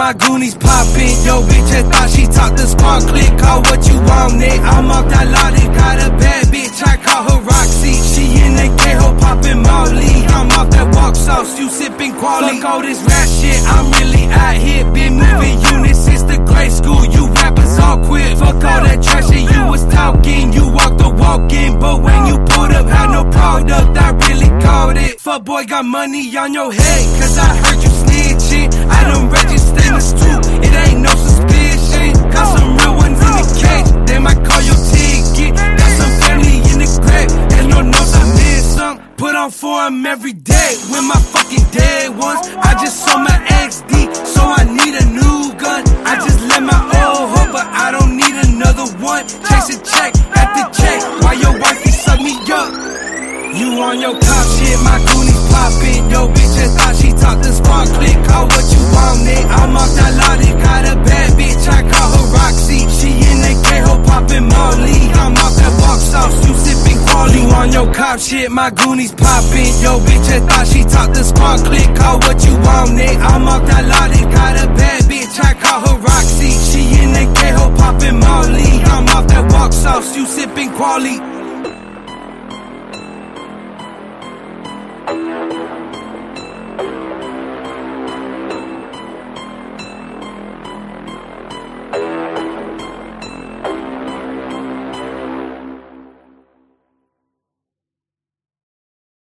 my Goonies poppin'. Yo, bitch, I thought she talked the squad click. Call what you want, it. I'm off that lot, got a bad bitch, I call her Roxy. She in the gay hoe poppin' Molly. I'm off that walk sauce, you sippin' quality. Fuck all this rap shit, I'm really out here. Been moving units since the grade school. You rappers all quit. Fuck all that trash shit you was talking. You walked the walk in, but when you pulled up, had no product. I really called it. Fuck boy, got money on your head, cause I heard you snitching. I done registered in the stool, it ain't no suspicion. Got some real ones in the cage, they might call your ticket. Got some family in the grave, there's no notes, I miss some. Put on for 'em every day with my fucking dead ones. I just sold my XD, so I need a new gun. I just let my old hoe, but I don't need another one. Chase a check at the check, while your wifey suck me up. You on your cop shit, my Goonies poppin'. Yo, bitch, I thought she talked the squad click. Call what you want, it. I'm off that lot, got a bad bitch, I call her Roxy. She in the gay hoe poppin' Molly. I'm off that walk sauce, you sippin' quality. You on your cop shit, my Goonies poppin'. Yo, bitch, I thought she talked the squad click. Call what you want, it. I'm off that lot, got a bad bitch, I call her Roxy. She in the gay hoe poppin' Molly. I'm off that walk sauce, you sippin' quality.